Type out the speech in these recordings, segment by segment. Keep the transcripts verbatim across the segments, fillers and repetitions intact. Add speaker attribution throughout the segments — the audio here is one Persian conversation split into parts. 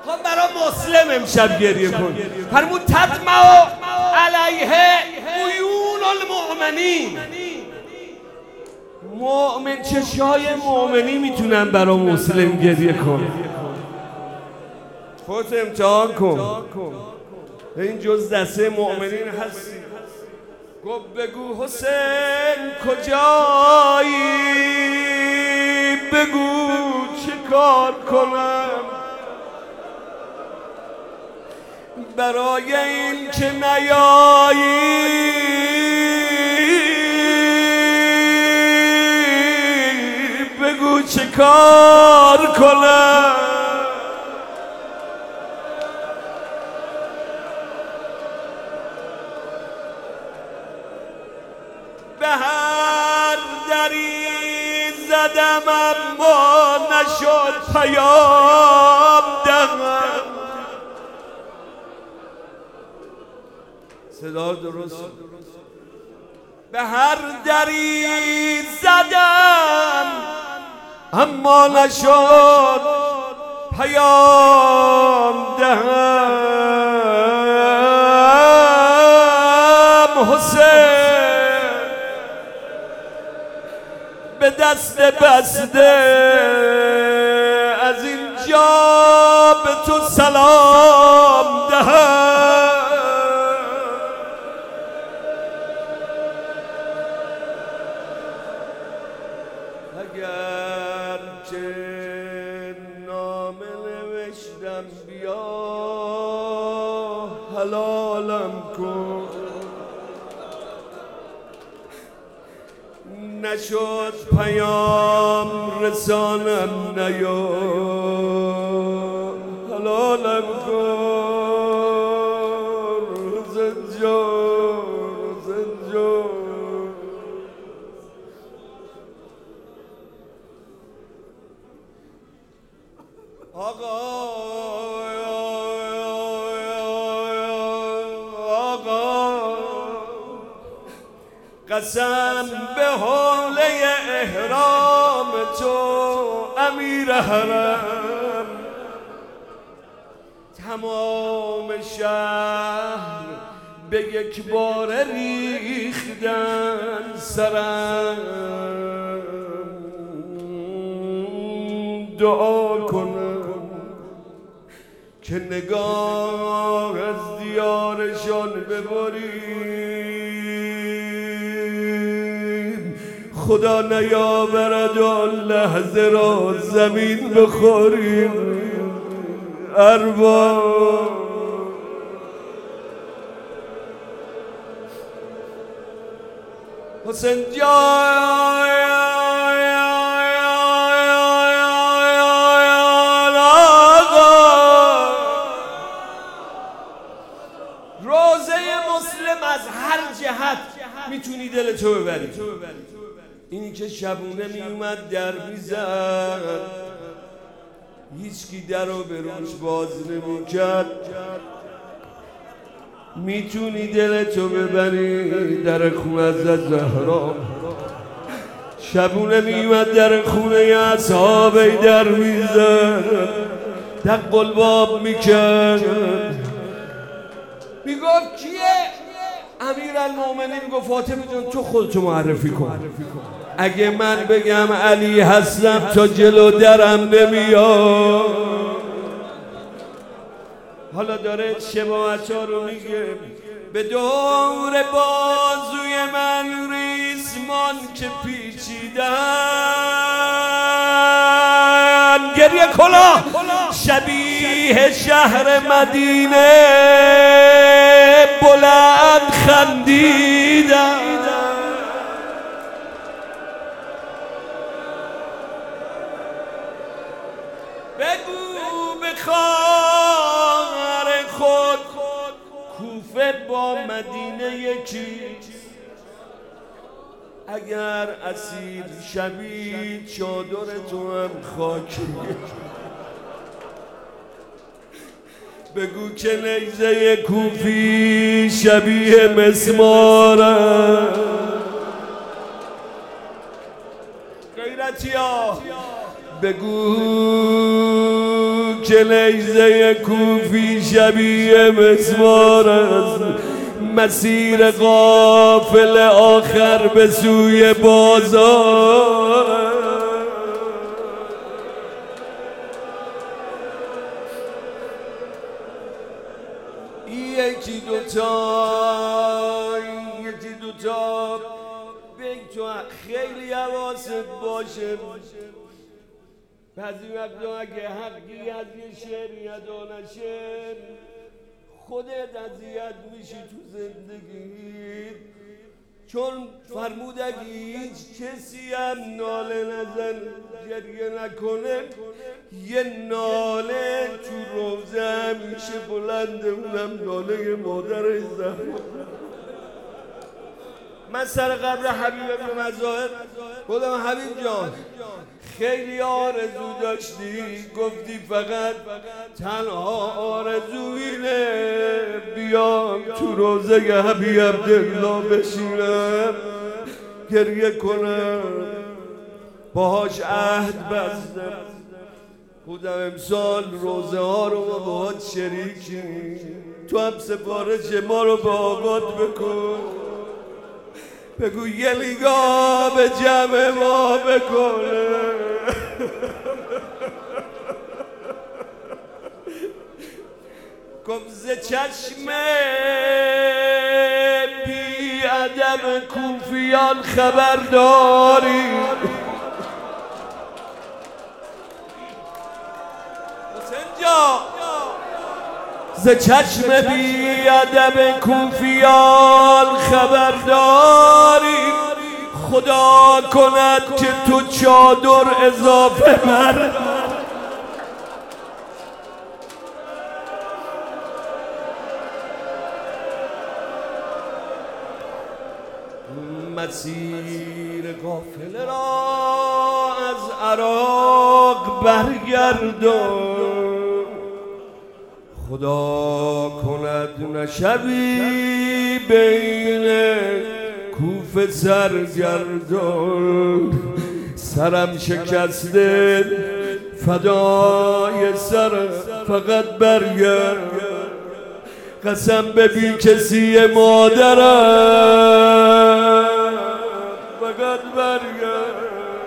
Speaker 1: خب برای مسلم امشب گریه کن. فرمود تدمع علیه عیون المؤمنین. مؤمن چشای مؤمنی میتونن برای مسلم گریه کن. خودت امتحان کن. این جز دسته مؤمنین هستی. گفت بگو حسین کجایی، بگو چه کار کنم برای این که نیایی، بگو چه کار کنم. به هر دری زدم اما نشد پیام دهم. صدا درست. به هر دری زدم اما نشد پیام دهم. حسین به دست بسته از اینجا به تو سلام دهم. اگر چه نامه نوشتم بیا حلالم کن، نشد پیام رسانم نیا حلالم کن. زنجان زنجان آقا قسم به حوله احرام تو امیر حرم، تمام شهر به یک بار ریختن سرم. دعا کنم که نگاه از دیارشان ببریم، خدا نیاورد آن لحظه را زمین بخوریم. ارباب حسین جان از هر جهت میتونی دلتو ببری. اینی که شبونه میومد در میزد، هیچکی درو به روش باز نمیکرد. میتونی دلتو ببری در خونه زهرا. شبونه میومد در خونه اصحابی در میزد، دق الباب میکرد، میگفت کیه؟ امیر المومنین میگفت فاطمه جان تو خودتو معرفی کن. اگه من بگم علی هستم تا جلو درم نمیاد. حالا داره شباهت ها رو میگه. به دور بازوی من ریسمان که پیچیدن، گریه کلا شبیه شهر مدینه بلند خندیدن. بگو به خواهر خود کوفه با مدینه یکیست. اگر اسیر شبی چادر تو هم خاکی. بگو که نیزه کوفی شبیه مسمارم. غیرتی ها بگو که نیزه کوفی شبیه مسمار است، مسیر قافل آخر به سوی بازار. یکی دوتا یکی دوتا بگی تو خیلی حواست باشه. بعضی وقتا اگه حقی از یه شعری ادا نشه خودت اذیت میشی تو زندگی، چون فرمود اگه هیچ کسی هم ناله نزن گریه نکنه، یه ناله تو روزه همیشه بلنده، اونم ناله مادرش زهرا. من سر قبر حبیب ابن مظاهر گفتم حبیب جان خیلی آرزو داشتی، گفتی فقط تنها آرزو اینه بیام تو روزه حبیب عبدالله بشینم گریه کنم. باهاش عهد بستم بودم امسال روزه ها رو با باهات شریکی، تو هم سفارش ما رو به آقات بکن، بگو یه نگاه به جمع ما بکنه. گفت ز چشم بی ادب کوفیان خبر داری، حسین جان ز چشم بی ادب کوفیان خبر داری، خدا کند که تو چادر اضافه بر. مسیر قافله را از عراق برگردان، خدا کند نشبی بین کوفه سرگردان. سرم شکسته فدای سر فقط برگرد، قسم به بی کسی مادرم فقط برگرد.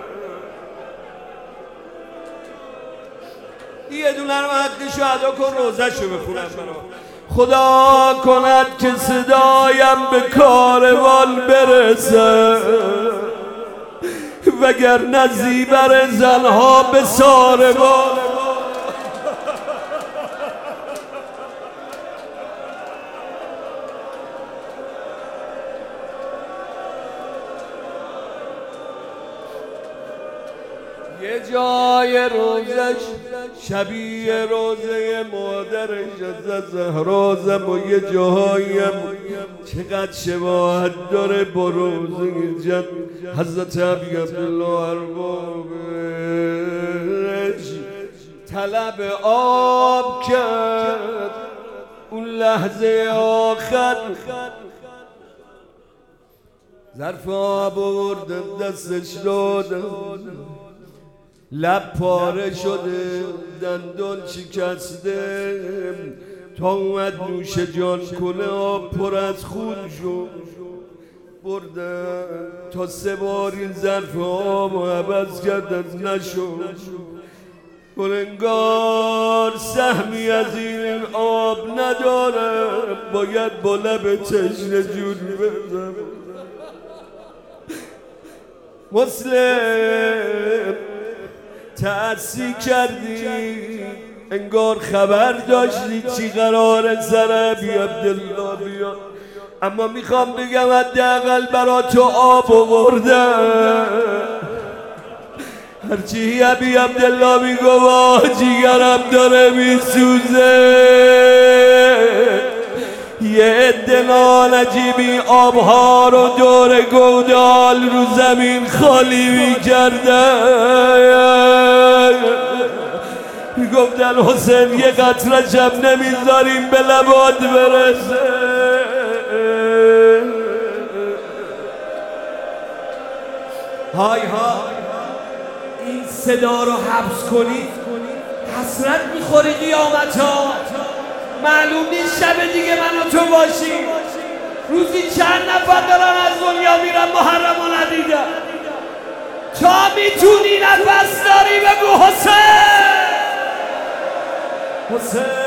Speaker 1: یه دونه رو حقشو ادا کن روزشو بخونم برام. خدا کند که صدایم به کاروان برسه، وگر نزیبر زنها به ساربان. یه جای روزش شبیه روزه مادرش از زهرا زم، و یه جاهایم چقدر شباهت داره با روزه جد حضرت ابی عبدالله اربابش. طلب آب کرد اون لحظه آخر، ظرف آب آوردن دستش دادن، لب پاره شده دندان شکسته، تا اومد نوش جان کنه آب پر از خون شد. بردن تا سه بار این ظرف آب و عوض کردن نشد. انگار سهمی از این آب نداره، باید با لب تشنه جوری بزن. مسلم تأسی کردی انگار خبر داشتی چی قراره سر ابی عبدالله بیاد، اما میخوام بگم حداقل برا تو آب آوردم. هرچی ابی عبدالله میگو جیگرم داره میسوزه. یه عده نالجیبی آبها رو دور گودال رو زمین خالی میکردن، میگفتن حسین یه قطره شب نمیذاریم به لبات برسه. های ها این صدا رو حبس کنید حسرت میخوری قیامت ها، معلوم نیست شب دیگه من و تو باشیم. روزی چند نفر دارن از دنیا میرن محرم رو ندیدن. تا میتونی نفس داری بگو حسین حسین.